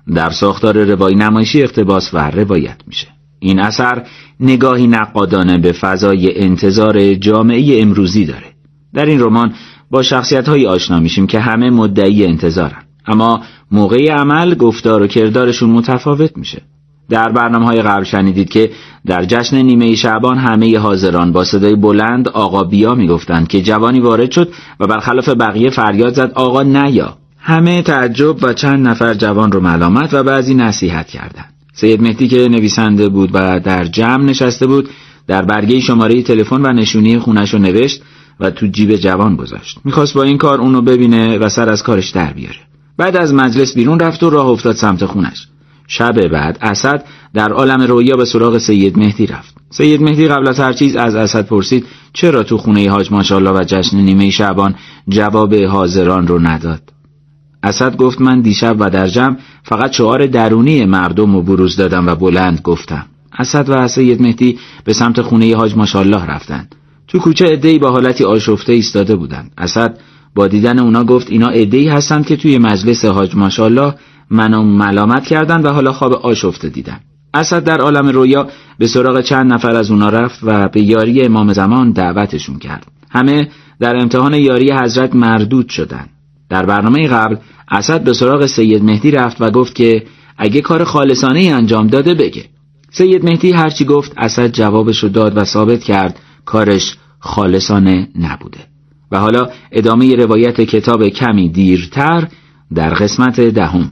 در ساختار روایی نمایشی اقتباس و روایت میشه. این اثر نگاهی نقادانه به فضای انتظار جامعه امروزی داره. در این رمان با شخصیت‌های آشنا میشیم که همه مدعی انتظارن، اما موقع عمل گفتار و کردارشون متفاوت میشه. در برنامه‌های قبل شنیدید که در جشن نیمه شعبان همه حاضران با صدای بلند آقا بیا میگفتند که جوانی وارد شد و برخلاف بقیه فریاد زد آقا نیا. همه تعجب و چند نفر جوان رو ملامت و بعضی نصیحت کردند. سید مهدی که نویسنده بود و در جمع نشسته بود، در برگه شماره تلفن و نشونی خونش رو نوشت و تو جیب جوان گذاشت. میخواست با این کار اونو ببینه و سر از کارش در بیاره. بعد از مجلس بیرون رفت و راه افتاد سمت خونش. شب بعد اسد در عالم رویا به سراغ سید مهدی رفت. سید مهدی قبل از هر چیز از اسد پرسید چرا تو خونه حاج ماشاءالله و جشن نیمه شعبان جواب حاضران رو نداد. اسد گفت من دیشب و در جمع فقط شعار درونی مردم رو بروز دادم و بلند گفتم. اسد و سید مهدی به سمت خونه حاج ماشاءالله رفتند. تو کوچه عده‌ای با حالتی آشفته ایستاده بودند. اسد با دیدن اونا گفت اینا عده‌ای هستند که توی مجلس حاج ماشاءالله منو ملامت کردن و حالا خواب آشفته دیدن. اسد در عالم رویا به سراغ چند نفر از اونا رفت و به یاری امام زمان دعوتشون کرد. همه در امتحان یاری حضرت مردود شدند. در برنامه قبل اسد به سراغ سید مهدی رفت و گفت که اگه کار خالصانه انجام داده بگه. سید مهدی هرچی گفت اسد جوابشو داد و ثابت کرد کارش خالصانه نبوده. و حالا ادامه روایت کتاب کمی دیرتر در قسمت 10.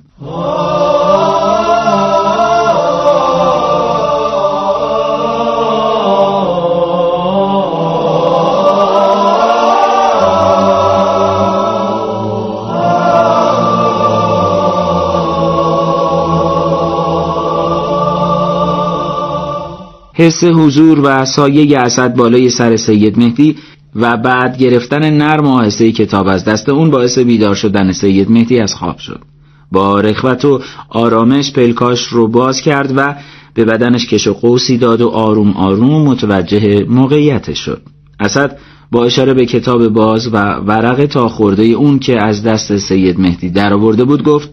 حس حضور و سایه اسد بالای سر سید مهدی و بعد گرفتن نرم و آهسته کتاب از دست اون باعث بیدار شدن سید مهدی از خواب شد. با رغبت و آرامش پلکاش رو باز کرد و به بدنش کش و قوسی داد و آروم آروم متوجه موقعیتش شد. اسد با اشاره به کتاب باز و ورق تا خورده اون که از دست سید مهدی در آورده بود گفت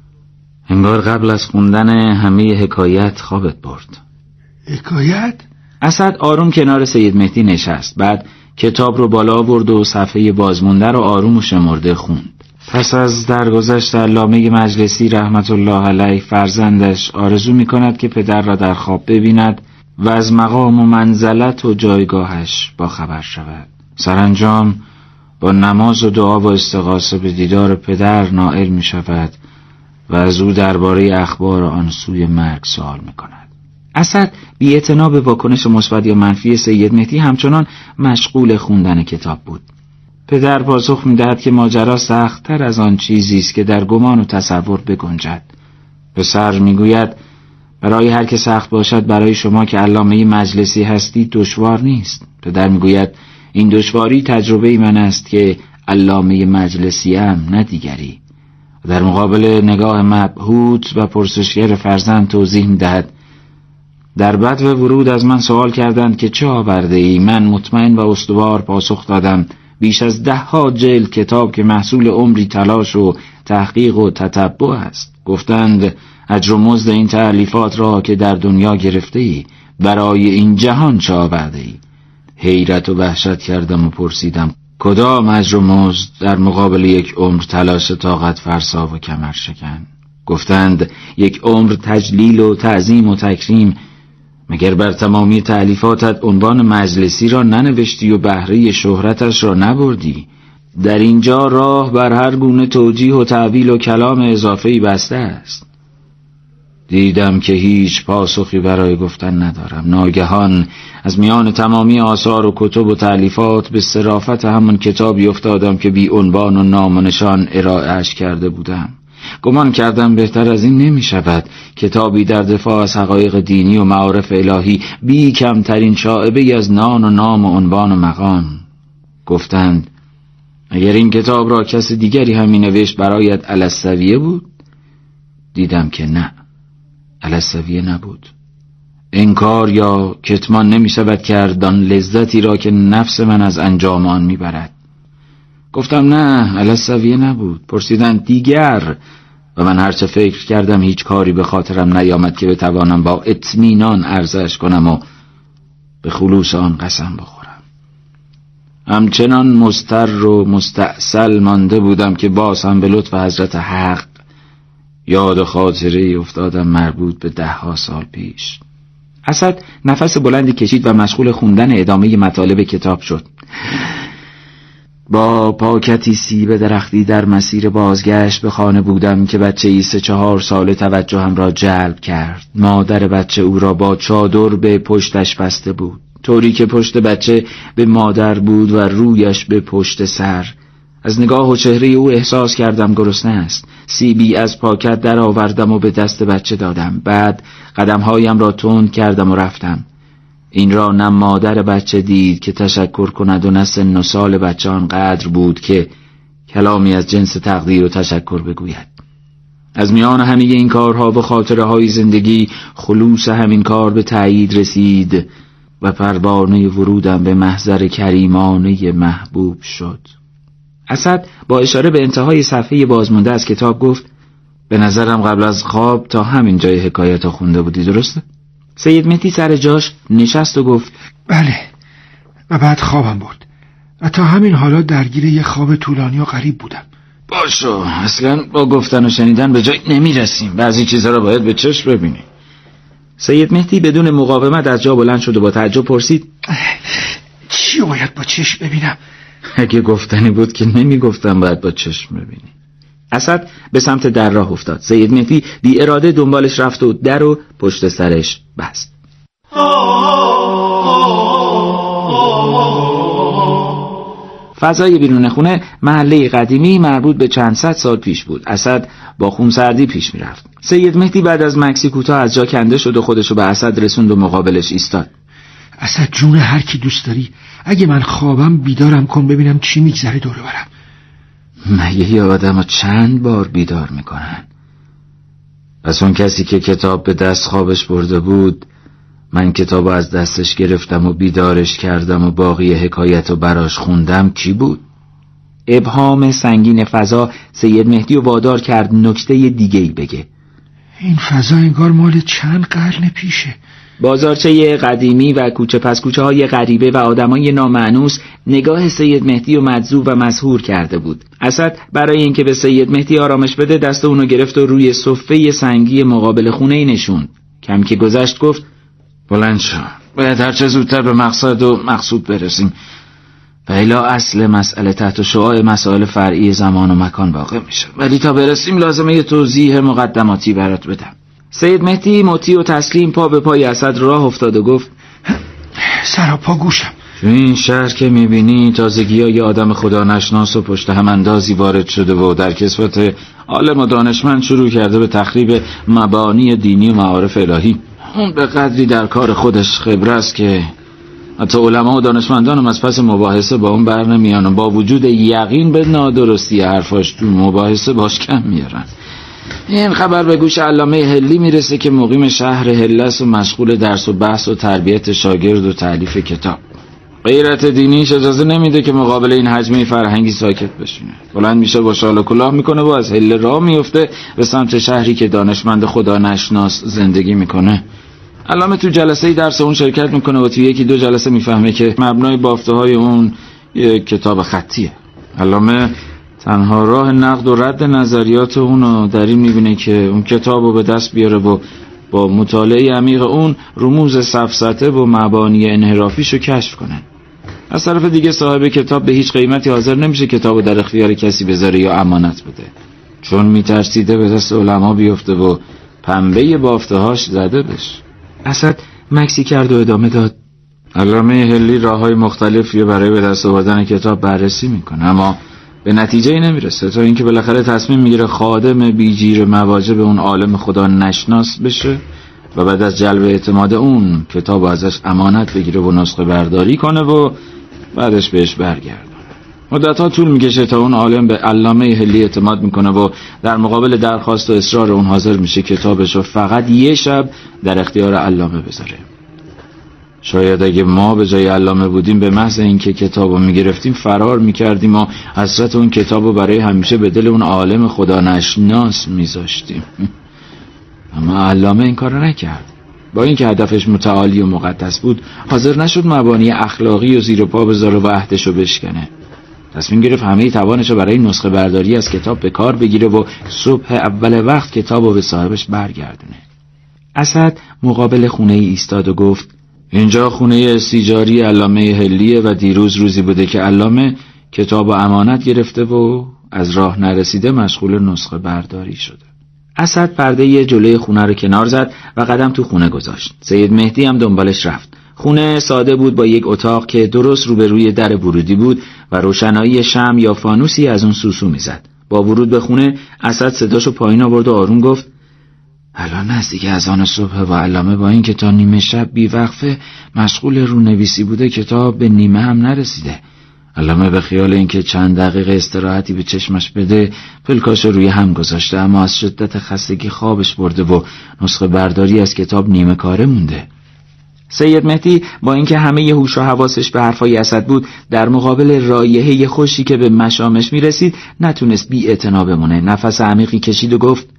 انگار قبل از خوندن همه حکایت خوابت برد. حکایت؟ اسد آروم کنار سید مهدی نشست. بعد کتاب رو بالا آورد و صفحه بازمونده رو آروم و شمرده خوند. پس از درگذشت علامه مجلسی رحمت الله علیه فرزندش آرزو می کند که پدر را در خواب ببیند و از مقام و منزلت و جایگاهش با خبر شود. سرانجام با نماز و دعا و استغاثه به دیدار پدر نائل می شود و از او درباره اخبار آن سوی مرگ سوال می کند. اسد بی‌اعتنا به واکنش مثبت یا منفی سید مهدی همچنان مشغول خوندن کتاب بود. پدر پاسخ می‌دهد که ماجرا سخت‌تر از آن چیزی است که در گمان و تصور بگنجد. پسر می‌گوید برای هر که سخت باشد برای شما که علامه مجلسی هستید دشوار نیست. پدر می‌گوید این دشواری تجربه من است که علامه مجلسیم نه دیگری. در مقابل نگاه مبهوت و پرسشگر فرزند توضیح می‌دهد در بدو ورود از من سوال کردند که چه آورده ای؟ من مطمئن و استوار پاسخ دادم بیش از 10 جلد کتاب که محصول عمری تلاش و تحقیق و تتبع است. گفتند اجر و مزد این تألیفات را که در دنیا گرفته ای برای این جهان چه آورده ای؟ حیرت و وحشت کردم و پرسیدم کدام اجر و مزد در مقابل یک عمر تلاش طاقت فرسا و کمر شکن؟ گفتند 1 عمر تجلیل و تعظیم و تکریم. مگر بر تمامی تألیفاتت عنوان مجلسی را ننوشتی و بهره شهرتش را نبردی؟ در اینجا راه بر هر گونه توجیه و تعویل و کلام اضافه‌ای بسته است. دیدم که هیچ پاسخی برای گفتن ندارم. ناگهان از میان تمامی آثار و کتب و تألیفات به صرافت همون کتابی افتادم که بی عنوان و نام و نشان ارائهش کرده بودم. گمان کردم بهتر از این نمی شود. کتابی در دفاع از حقایق دینی و معارف الهی بی کمترین شائبه از نام و عنوان و مقام. گفتند اگر این کتاب را کس دیگری همین نوشت برایت السویه بود؟ دیدم که نه، السویه نبود. انکار یا کتمان نمی شود کرد آن لذتی را که نفس من از انجام آن می برد. گفتم نه، السویه نبود. پرسیدند دیگر؟ و من هرچه فکر کردم هیچ کاری به خاطرم نیامد که بتوانم با اطمینان عرضش کنم و به خلوص آن قسم بخورم. همچنان مضطر و مستعسل مانده بودم که باز هم به لطف حضرت حق یاد خاطره افتادم مربوط به 10 سال پیش. اسد نفس بلندی کشید و مشغول خوندن ادامه مطالب کتاب شد. با پاکتی سیب درختی در مسیر بازگشت به خانه بودم که بچه‌ای 3-4 ساله توجهم را جلب کرد. مادر بچه او را با چادر به پشتش بسته بود، طوری که پشت بچه به مادر بود و رویش به پشت سر. از نگاه و چهره او احساس کردم گرسنه است. سیبی از پاکت در آوردم و به دست بچه دادم. بعد قدمهایم را تند کردم و رفتم. این را نه مادر بچه دید که تشکر کند و نه سن و سال بچه آنقدر بود که کلامی از جنس تقدیر و تشکر بگوید. از میان همه این کارها و خاطره های زندگی خلوص همین کار به تایید رسید و پروانه ورودم به محضر کریمانه محبوب شد. اسد با اشاره به انتهای صفحه بازمونده از کتاب گفت: به نظرم قبل از خواب تا همین جای حکایت ها خونده بودی، درسته؟ سید مهدی سر جاش نشست و گفت: بله، و بعد خوابم برد و تا همین حالا درگیر یه خواب طولانی و غریب بودم. باشو، اصلا با گفتن و شنیدن به جای نمیرسیم، بعضی چیزا رو باید به چشم ببینی. سید مهدی بدون مقاومت از جا بلند شد و با تعجب پرسید: چی باید با چشم ببینم؟ اگه گفتنی بود که نمیگفتم باید با چشم ببینی. اسد به سمت در راه افتاد. سید مهدی بی اراده دنبالش رفت و در و پشت سرش بست. فضای بیرون خونه محله قدیمی مربوط به چند صد سال پیش بود. اسد با خونسردی پیش می رفت. سید مهدی بعد از مکسی کوتاه از جا کنده شد و خودشو به اسد رسوند و مقابلش ایستاد. اسد جون هر کی دوست داری، اگه من خوابم بیدارم کن ببینم چی میگذره دور برم. مگه یه آدمو چند بار بیدار میکنن؟ پس اون کسی که کتاب به دست خوابش برده بود، من کتابو از دستش گرفتم و بیدارش کردم و باقی حکایتو براش خوندم، کی بود؟ ابهام سنگین فضا سید مهدی رو وادار کرد نکته دیگه‌ای بگه. این فضا انگار مال چند قرن پیشه. بازارچه قدیمی و کوچه پس کوچه های غریبه و آدمای نامأنوس نگاه سید مهدی رو مجذوب و مسحور کرده بود. اسد برای اینکه به سید مهدی آرامش بده دست اونو گرفت و روی صفه سنگی مقابل خونه نشوند. کم که گذشت گفت: بلند شو، باید هرچه زودتر به مقصد و مقصود برسیم و الا اصل مسئله تحت شعاع مسائل فرعی زمان و مکان واقع میشه، ولی تا برسیم لازمه یه توضیح مقدماتی برات بدم. سید مهدی مطیع و تسلیم پا به پای اسد راه افتاد و گفت: سراپا گوشم. تو این شهر که میبینی تازگی‌ها یه آدم خدا نشناس و پشت هم اندازی وارد شده و در کسوت عالم و دانشمند شروع کرده به تخریب مبانی دینی و معارف الهی. اون به قدری در کار خودش خبره است که حتی علما و دانشمندان هم از پس مباحثه با اون بر نمیان و با وجود یقین به نادرستی حرفاش تو مباحثه باش کم میارن. این خبر به گوش علامه هلی میرسه که مقیم شهر هلس و مشغول درس و بحث و تربیت شاگرد و تألیف کتاب. غیرت دینیش اجازه نمیده که مقابل این حجمه فرهنگی ساکت بشینه. بلند میشه با شال و کلاه میکنه و از هله راه میفته به سمت شهری که دانشمند خدا نشناس زندگی میکنه. علامه تو جلسه درس اون شرکت میکنه و تو 1-2 جلسه میفهمه که مبنای بافته های اون یک کتاب خطیه. علامه تنها راه نقد و رد نظریات اونو در این میبینه که اون کتابو به دست بیاره و با مطالعه عمیق اون رموز سفسطه و مبانی انحرافیشو کشف کنه. از طرف دیگه صاحب کتاب به هیچ قیمتی حاضر نمیشه کتابو در اختیار کسی بذاره یا امانت بده، چون میترسیده به دست علما بیفته و پنبه بافتهاش زده بشه. اسد مکسی کرد و ادامه داد: علامه هلی راههای مختلفی برای به دست آوردن کتاب بررسی میکنه، اما به نتیجه نمیرسه تا اینکه بالاخره تصمیم میگیره خادم بیجیر مواجب اون عالم خدا نشناس بشه و بعد از جلب اعتماد اون کتاب ازش امانت بگیره و نسخه برداری کنه و بعدش بهش برگردونه. مدت‌ها طول میکشه تا اون عالم به علامه هلی اعتماد میکنه و در مقابل درخواست و اصرار اون حاضر میشه کتابشو فقط یه شب در اختیار علامه بذاره. شاید اگه ما به جای علامه بودیم به محض اینکه کتابو میگرفتیم فرار میکردیم و حسرت اون کتابو برای همیشه به دل اون عالم خدا نشناس میذاشتیم. اما علامه این کارو نکرد. با اینکه هدفش متعالی و مقدس بود، حاضر نشد مبانی اخلاقی و زیر پا بذاره و عهدشو بشکنه. تصمیم گرفت همه توانشو برای نسخه برداری از کتاب به کار بگیره و صبح اول وقت کتابو به صاحبش برگردونه. اسد مقابل خونه ای ایستاد و گفت: اینجا خونه استیجاری علامه هلیه و دیروز روزی بوده که علامه کتابو امانت گرفته و از راه نرسیده مشغول نسخه برداری شده. اسد پرده جلوی خونه رو کنار زد و قدم تو خونه گذاشت. سید مهدی هم دنبالش رفت. خونه ساده بود با یک اتاق که درست روبروی در ورودی بود و روشنایی شمع یا فانوسی از اون سوسو میزد. با ورود به خونه اسد صداشو پایین آورد و آروم گفت: الان نزدیک اذان صبح و علامه با این که تا نیمه شب بیوقفه مشغول رونویسی بوده کتاب به نیمه هم نرسیده. علامه به خیال اینکه چند دقیقه استراحتی به چشمش بده پلکاشو روی هم گذاشته، اما از شدت خستگی خوابش برده و نسخه برداری از کتاب نیمه کاره مونده. سید مهدی با اینکه همه هوش و حواسش به حرفای اسد بود، در مقابل رایحه خوشی که به مشامش میرسید نتونست بی اعتنا بمونه. نفس عمیقی کشید و گفت: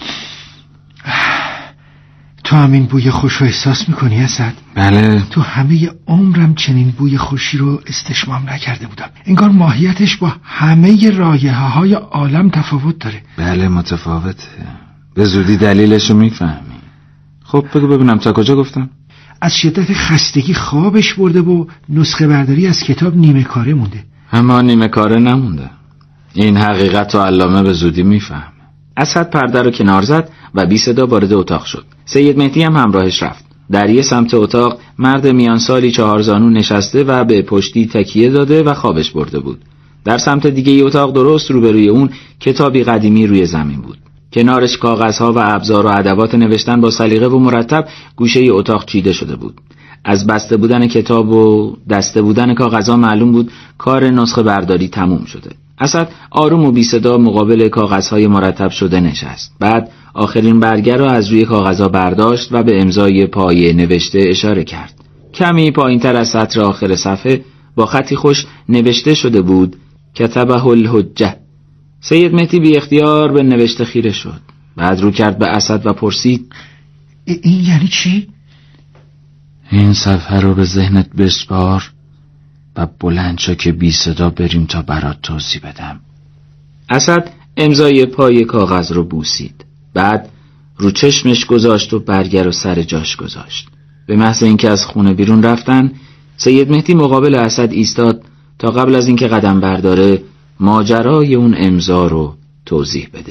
تو همین بوی خوش رو احساس میکنی اسد؟ بله. تو همه عمرم چنین بوی خوشی رو استشمام نکرده بودم. انگار ماهیتش با همه رایحه های عالم تفاوت داره. بله متفاوته. به زودی دلیلشو میفهمی. خب بگو ببینم تا کجا گفتم؟ از شدت خستگی خوابش برده و نسخه برداری از کتاب نیمه کاره مونده. اما نیمه کاره نمونده. این حقیقت رو علامه به زودی میفهمه. اسد پرده رو کنار زد و بی صدا وارد اتاق شد. سید مهدی هم همراهش رفت. در یه سمت اتاق مرد میان سالی 4 زانو نشسته و به پشتی تکیه داده و خوابش برده بود. در سمت دیگه اتاق درست روبروی اون کتابی قدیمی روی زمین بود. کنارش کاغذها و ابزار و ادوات نوشتن با سلیقه و مرتب گوشه اتاق چیده شده بود. از بسته بودن کتاب و دسته بودن کاغذها معلوم بود کار نسخه برداری تموم شده. اسد آروم و بی صدا مقابل کاغذهای مرتب شده نشست. بعد آخرین برگه را از روی کاغذها برداشت و به امضای پایه نوشته اشاره کرد. کمی پایین‌تر از سطر آخر صفحه با خطی خوش نوشته شده بود: کتبه الحجه. سید مهدی بی اختیار به نوشته خیره شد. بعد رو کرد به اسد و پرسید: این یعنی چی؟ این صفحه رو به ذهنت بسپار و بلند شو که بی صدا بریم تا برات توضیح بدم. اسد امضای پای کاغذ رو بوسید. بعد رو چشمش گذاشت و برگر رو سر جاش گذاشت. به محض اینکه از خونه بیرون رفتن، سید مهدی مقابل اسد ایستاد تا قبل از اینکه قدم برداره ماجرای اون امضا رو توضیح بده.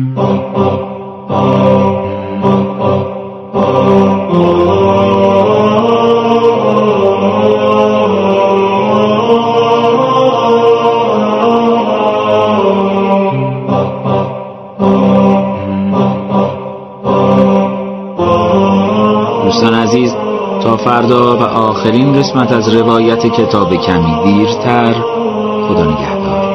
دوستان عزیز، تا فردا و آخرین قسمت از روایت کتاب کمی دیرتر، خدا نگهدار.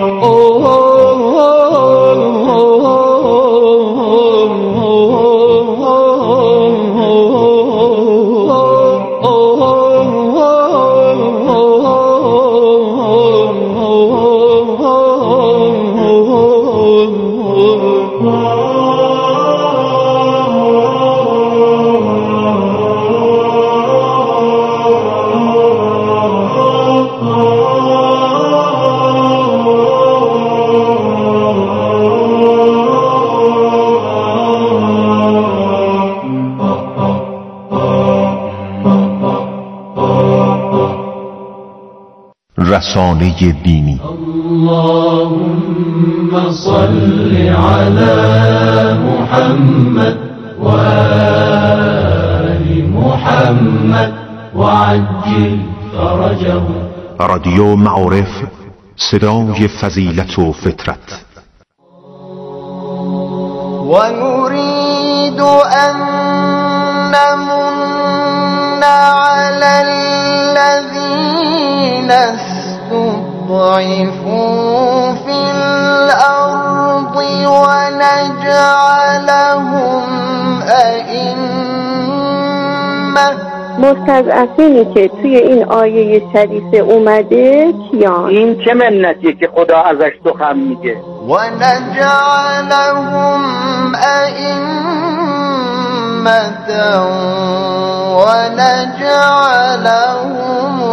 رسانه دینی. اللهم صل على محمد و آل محمد وعجل فرجه. رادیو معارف، صدای فضیلت و فطرت. و نريد ان نمن على الذين استضعفوا في الأرض ونجعلهم أئمة مستضعفینی که توی این آیه شریفه اومده کیان؟ این چه منتیه که خدا ازش سخن میگه؟ و نجعلهم ائمة و نجعلهم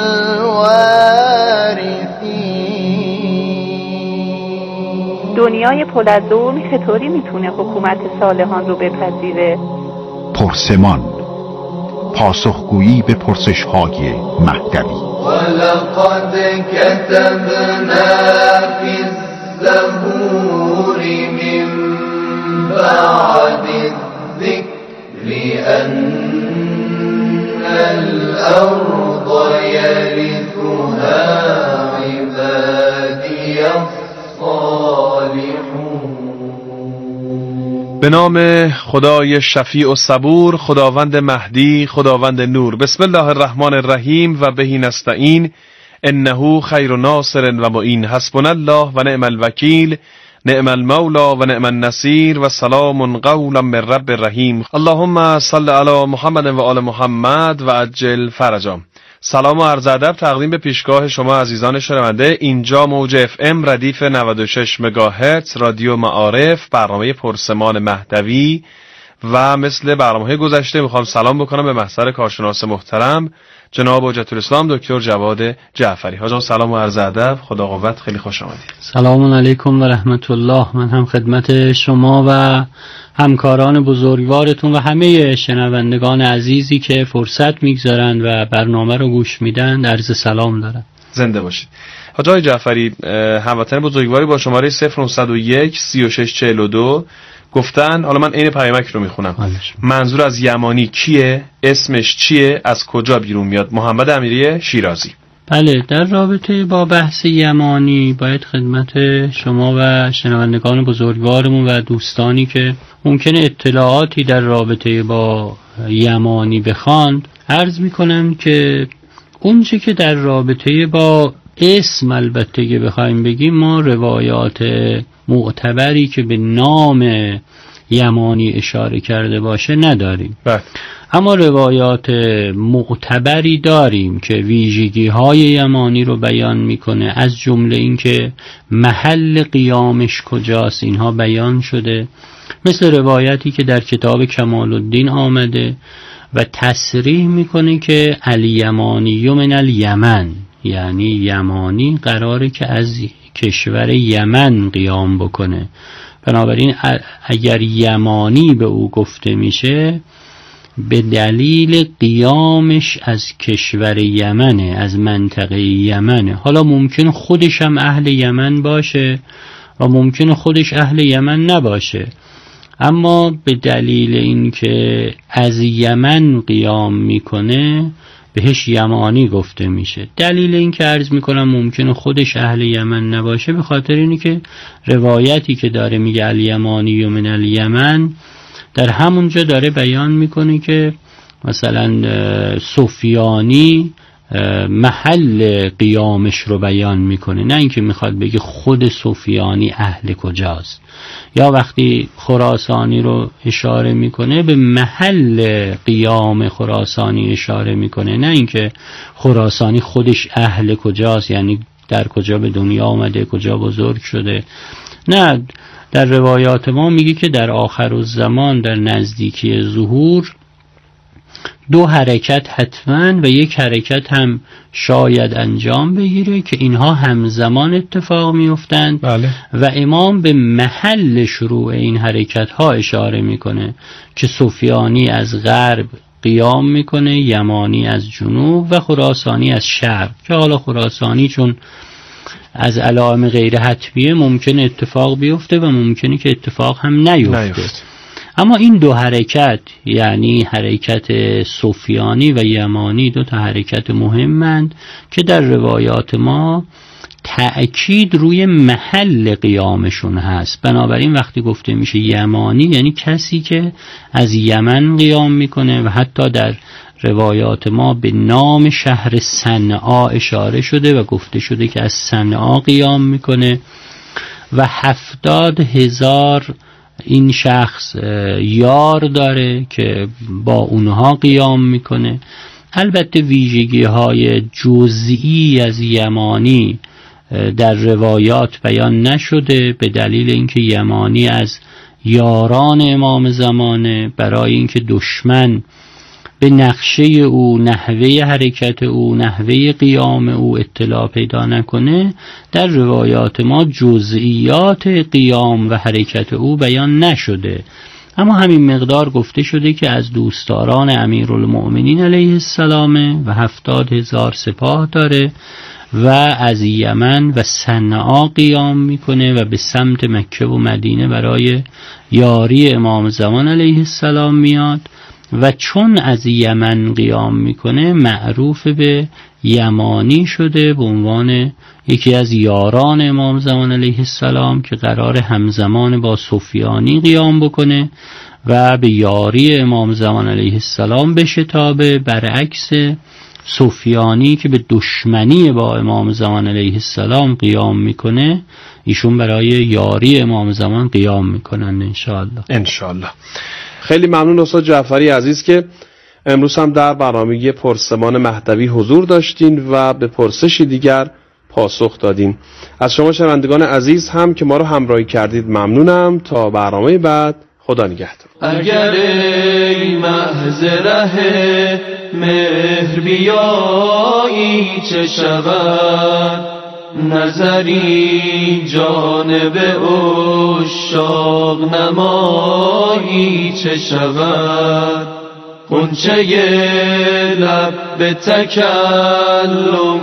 الوارثین. دنیای پر از ظلم چطوری میتونه حکومت صالحان رو بپذیره؟ پرسمان، پاسخگویی به پرسش‌های مهدوی. ولقد كتبنا في الزبور من بعد الذكر أن الأرض يرثها عبادي الصالحون. به نام خدای شفیع و صبور، خداوند مهدی، خداوند نور. بسم الله الرحمن الرحیم و بهی نستعین، انه خیر ناصر و معین. حسبنا الله و نعم الوکیل، نعم المولا و نعم النصیر و سلام قولا من رب رحیم. اللهم صل علی محمد و آل محمد و عجل فرجا. سلام و عرض ادب تقدیم به پیشگاه شما عزیزان شنونده. اینجا موج اف ام ردیف 96 مگاهرتز رادیو معارف، برنامه پرسمان مهدوی. و مثل برنامه گذشته میخوام سلام بکنم به محضر کارشناس محترم جناب حجت الاسلام دکتر جواد جعفری. حاجی سلام و عرض ادب، خدا قوت، خیلی خوش آمدید. سلام علیکم و رحمت الله. من هم خدمت شما و همکاران بزرگوارتون و همه شنوندگان عزیزی که فرصت میگذارن و برنامه رو گوش میدن عرض سلام دارم. زنده باشید. حاجی جعفری، هموطن بزرگواری با شماره 0901 3642 گفتن، حالا من عین پیامک رو میخونم، منظور از یمانی کیه؟ اسمش چیه؟ از کجا بیرون میاد؟ محمد امیری شیرازی. بله، در رابطه با بحث یمانی باید خدمت شما و شنوندگان بزرگوارمون و دوستانی که ممکنه اطلاعاتی در رابطه با یمانی بخواند عرض میکنم که اونچه که در رابطه با اسم البته که بخوایم بگیم، ما روایات معتبری که به نام یمانی اشاره کرده باشه نداریم. اما روایات معتبری داریم که ویژگی های یمانی رو بیان میکنه، از جمله این که محل قیامش کجاست اینها بیان شده، مثل روایتی که در کتاب کمال الدین آمده و تصریح میکنه که الیمانی من الیمن، یعنی یمانی قراره که از کشور یمن قیام بکنه. بنابراین اگر یمانی به او گفته میشه به دلیل قیامش از کشور یمنه، از منطقه یمنه. حالا ممکن خودش هم اهل یمن باشه و ممکن خودش اهل یمن نباشه، اما به دلیل اینکه از یمن قیام میکنه بهش یمانی گفته میشه. دلیل این که عرض میکنم ممکنه خودش اهل یمن نباشه به خاطر اینه که روایتی که داره میگه الیمانی و من الیمن، در همونجا داره بیان میکنه که مثلا سفیانی محل قیامش رو بیان میکنه، نه اینکه میخواد بگه خود سفیانی اهل کجاست. یا وقتی خراسانی رو اشاره میکنه به محل قیام خراسانی اشاره میکنه، نه اینکه خراسانی خودش اهل کجاست، یعنی در کجا به دنیا آمده، کجا بزرگ شده. نه، در روایات ما میگه که در آخر الزمان، در نزدیکی ظهور، دو حرکت حتما و یک حرکت هم شاید انجام بگیره که اینها همزمان اتفاق میافتند. بله. و امام به محل شروع این حرکت ها اشاره میکنه که سفیانی از غرب قیام میکنه، یمانی از جنوب و خراسانی از شرق، که حالا خراسانی چون از علائم غیر حتمیه ممکن اتفاق بیفته و ممکنه که اتفاق هم نیفته. اما این دو حرکت، یعنی حرکت سفیانی و یمانی، دو تا حرکت مهمند که در روایات ما تأکید روی محل قیامشون هست. بنابراین وقتی گفته میشه یمانی یعنی کسی که از یمن قیام میکنه و حتی در روایات ما به نام شهر صنعا اشاره شده و گفته شده که از صنعا قیام میکنه و 70,000 این شخص یار داره که با اونها قیام میکنه. البته ویژگی های جزئی از یمانی در روایات بیان نشده، به دلیل اینکه یمانی از یاران امام زمانه، برای اینکه دشمن به نقشه او، نحوه حرکت او، نحوه قیام او اطلاع پیدا نکنه، در روایات ما جزئیات قیام و حرکت او بیان نشده. اما همین مقدار گفته شده که از دوستداران امیرالمؤمنین علیه السلام و 70,000 سپاه داره و از یمن و صنعا قیام میکنه و به سمت مکه و مدینه برای یاری امام زمان علیه السلام میاد و چون از یمن قیام میکنه معروف به یمانی شده به عنوان یکی از یاران امام زمان علیه السلام که قرار همزمان با سفیانی قیام بکنه و به یاری امام زمان علیه السلام بشتابه، برعکس سفیانی که به دشمنی با امام زمان علیه السلام قیام میکنه، ایشون برای یاری امام زمان قیام میکنن انشاءالله. خیلی ممنون استاد جعفری عزیز که امروز هم در برنامه پرسمان مهدوی حضور داشتین و به پرسشی دیگر پاسخ دادین. از شما شنوندگان عزیز هم که ما رو همراهی کردید ممنونم. تا برنامه بعد، خدا نگهدار. اگر ای محض ره مهر بیایی چه شود، نظری جانب عشاق نمایی چه شود، غنچه لب به تکلم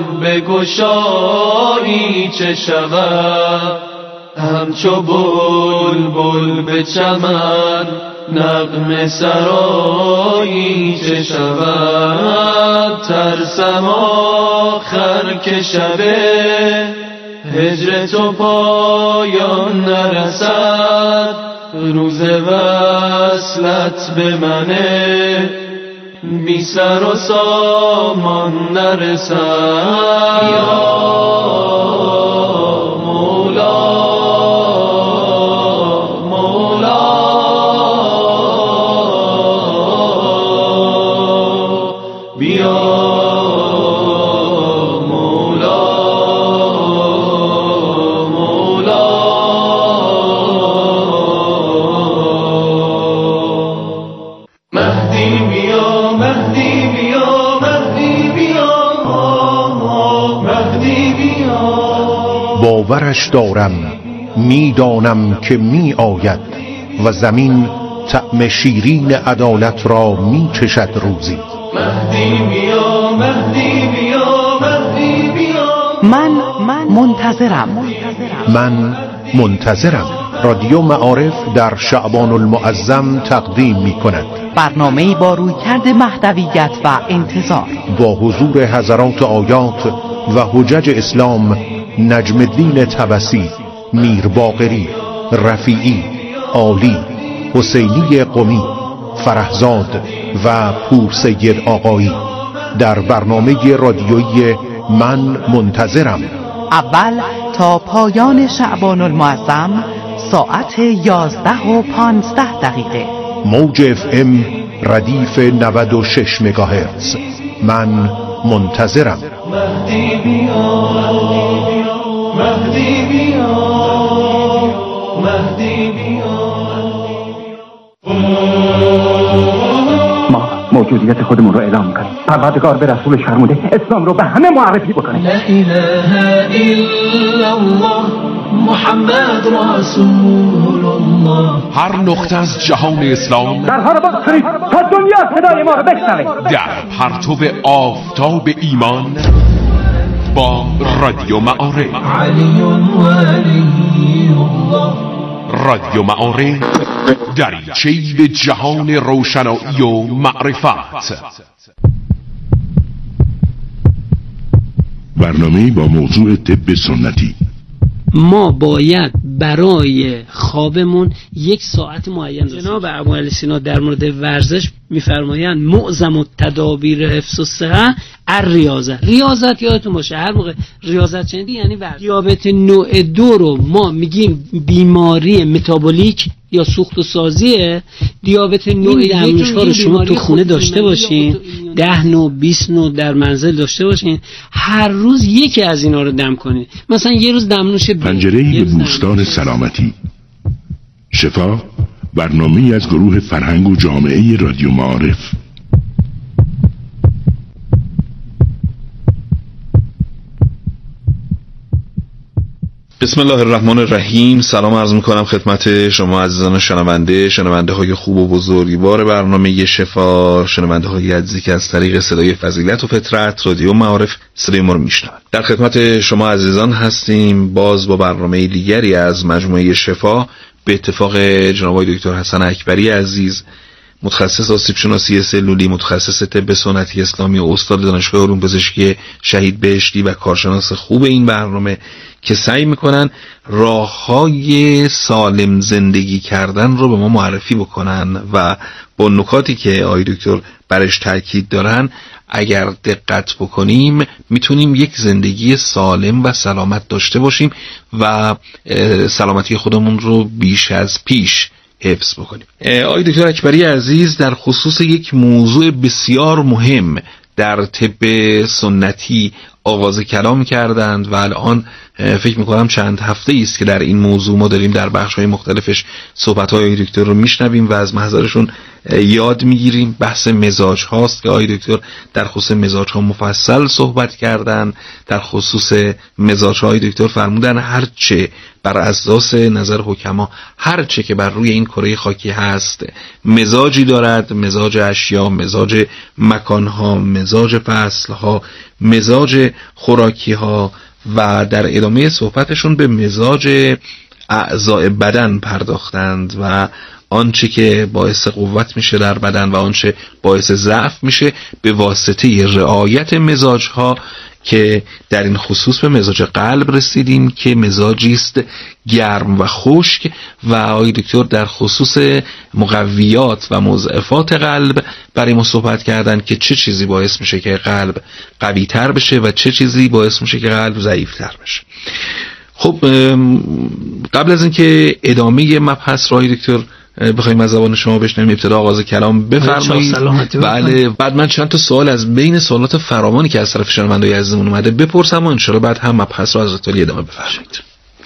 بگشایی چه شود، همچو بلبل به چمن نغمه سرایی چه شود، ترسم آخر که شب هجر تو پایان نرسد، روز وصلت به منه بی سر و سامان نرسد. یا مولا باورش دارم میدانم که می آید و زمین طعم شیرین عدالت را می چشد روزی. مهدی بیا مهدی بیا مهدی بیا. من منتظرم. رادیو معارف در شعبان المعظم تقدیم می کند برنامه‌ای با رویکرد مهدویت و انتظار، با حضور حضرات آیات و حجج اسلام نجم الدین طبسی، میر باقری، رفیعی، عالی، حسینی قمی، فرهزاد و پور سید آقایی در برنامه رادیویی من منتظرم. اول تا پایان شعبان المعظم ساعت 11:15 موج FM ردیف 96 مگاهرتز. من منتظرم. مهدی بیا مهدی بیا مهدی بیا. ما موجودیت خودمون رو اعلام می‌کنیم. پروردگار به رسولش فرموده اسلام رو به همه معرفی بکنه. لا اله الا الله محمد رسول الله. هر نقطه از جهان اسلام در هر وقت کنید تا دنیا صدای ما رو بشنوه. در پرتو آفتاب ایمان با رادیو معارف. علی ولی الله. رادیو معارف دریچه‌ای به جهان روشنایی و معرفت. برنامه‌ای با موضوع طب سنتی. ما باید برای خوابمون 1 ساعت معین داشته. جناب ابو علی سینا در مورد ورزش میفرمایند معظم التدابیر حفظ الصحه ریاضت یادتون باشه هر موقع ریاضت شنیدی یعنی ورزش. دیابت نوع 2 رو ما میگیم بیماری متابولیک یا سوخت و سازیه، دیابت نوع دمنوش ها رو شما تو خونه داشته باشین، 10 نوع 20 نوع در منزل داشته باشین، هر روز یکی از اینا رو دم کنید. مثلا یه روز دمنوش پنجره‌ای به بوستان سلامتی. شفا، برنامه‌ای از گروه فرهنگ و جامعه رادیو معارف. بسم الله الرحمن الرحیم. سلام عرض میکنم خدمت شما عزیزان شنونده های خوب و بزرگوار برنامه شفا، شنونده های عزیزی که از طریق صدای فضیلت و فطرت رادیو معارف صدای ما رو میشنوند. در خدمت شما عزیزان هستیم باز با برنامه دیگری از مجموعه شفا به اتفاق جناب آقای دکتر حسن اکبری عزیز، متخصص آسیب شناسی سلولی، متخصص طب سنتی اسلامی و استاد دانشگاه علوم پزشکی شهید بهشتی و کارشناس خوب این برنامه، که سعی میکنن راههای سالم زندگی کردن رو به ما معرفی بکنن و با نکاتی که آقای دکتر برش تاکید دارن اگر دقت بکنیم میتونیم یک زندگی سالم و سلامت داشته باشیم و سلامتی خودمون رو بیش از پیش حفظ بکنیم. آقای دکتر اکبری عزیز در خصوص یک موضوع بسیار مهم در طب سنتی آغاز کلام کردند و الان فکر میکنم چند هفته است که در این موضوع ما داریم در بخش‌های مختلفش صحبت‌های دکتر رو میشنویم و از محضرشون یاد میگیریم. بحث مزاج هاست که آقای دکتر در خصوص مزاج ها مفصل صحبت کردن. در خصوص مزاج های دکتر فرمودن هرچه بر اساس نظر حکما هرچه که بر روی این کره خاکی هست مزاجی دارد، مزاج اشیا، مزاج مکان ها، مزاج فصل ها، مزاج خوراکی ها و در ادامه صحبتشون به مزاج اعضاء بدن پرداختند و آنچه که باعث قوت میشه در بدن و آنچه باعث ضعف میشه به واسطه رعایت مزاج ها، که در این خصوص به مزاج قلب رسیدیم که مزاجی است گرم و خشک و آقای دکتر در خصوص مقویات و مضاعفات قلب برای ما صحبت کردن که چه چیزی باعث میشه که قلب قوی تر بشه و چه چیزی باعث میشه که قلب ضعیف تر بشه. خب قبل از اینکه ادامه مبحث را آقای دکتر بخوایم از زبان شما بشنویم، ابتدا آغاز کلام بفرمایید. بله، بعد من چند تا سوال از بین سوالات فراوانی که از طرف شنوندگان عزیزمون اومده بپرسم و ان شاءالله بعد هم مبحث رو از علی ادامه بفرمایید.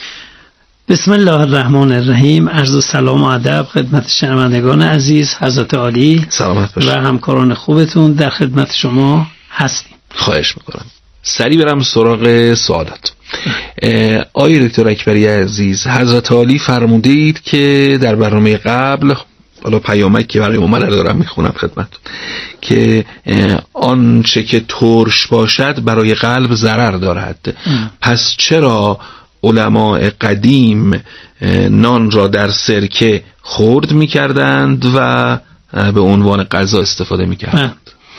بسم الله الرحمن الرحیم. عرض و سلام و ادب خدمت شنوندگان عزیز، حضرت عالی سلامت باشید و همکاران خوبتون در خدمت شما هستیم. خواهش میکنم. سریع برم سراغ سوالات. آقای دکتر اکبری عزیز، حضرت عالی فرمودید که در برنامه قبل، حالا پیامک که برای ما دارم میخونم خدمتتون، که آنچه که ترش باشد برای قلب ضرر دارد. پس چرا علماء قدیم نان را در سرکه خرد میکردند و به عنوان غذا استفاده میکردند؟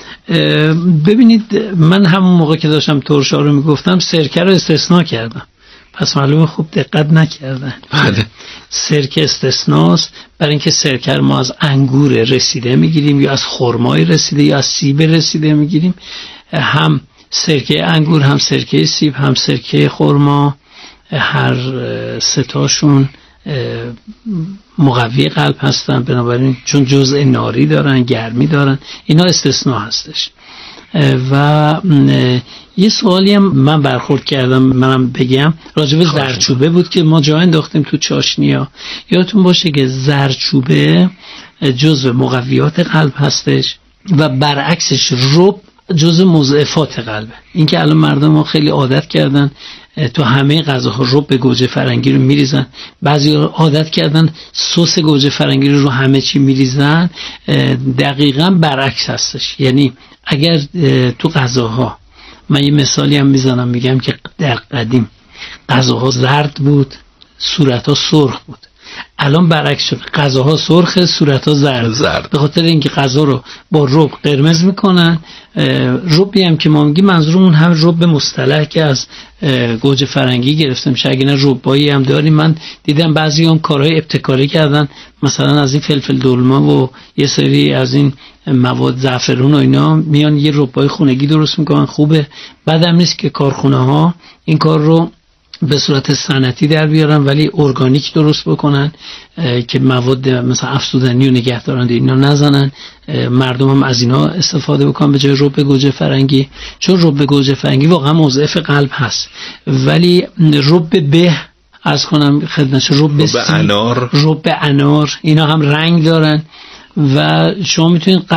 ببینید، من همون موقع که داشتم ترشا رو میگفتم سرکه رو استثناء کردم، پس معلومه خوب دقت نکردن. سرکه استثناست برای اینکه سرکه ما از انگور رسیده میگیریم یا از خرمای رسیده یا از سیب رسیده میگیریم. هم سرکه انگور، هم سرکه سیب، هم سرکه خرما، هر ستاشون مقوی قلب هستن، بنابراین چون جزء ناری دارن، گرمی دارن، اینا استثناء هستش. و یه سوالی هم من برخورد کردم، منم بگم، راجب زردچوبه بود که ما جا انداختیم تو چاشنیا. یادتون باشه که زردچوبه جزء مقویات قلب هستش و برعکسش رب جزء مضاعفات قلبه. این که الان مردم ها خیلی عادت کردن تو همه غذاها رب گوجه فرنگی رو میریزن، بعضی عادت کردن سس گوجه فرنگی رو همه چی میریزن. دقیقاً برعکس هستش. یعنی اگر تو غذاها، من یه مثالی هم میزنم، میگم که در قدیم غذاها زرد بود، صورتها سرخ بود. الان برعکس شد، غذاها سرخه، صورتها زرد. به خاطر اینکه غذا رو با رب قرمز میکنن. ربی هم که ما میگیم منظورمون هم رب مصطلح که از گوجه فرنگی گرفته میشه. اگه نه ربایی هم داریم. من دیدم بعضی هم کارهای ابتکاری کردن، مثلا از این فلفل دلمه و یه سری از این مواد زعفرون و اینا میان یه ربای خونگی درست میکنن. خوبه، بعدم نیست که کارخونه ها این کار رو به صورت صنعتی در بیارن ولی ارگانیک درست بکنن که مواد مثلا افزودنی و نگهدارنده اینا نزنن، مردم هم از اینا استفاده بکنن به جای رب گوجه فرنگی. چون رب گوجه فرنگی واقعا مضاعف قلب هست، ولی رب به از کنم خدمتش رب انار اینا هم رنگ دارن و شما میتونید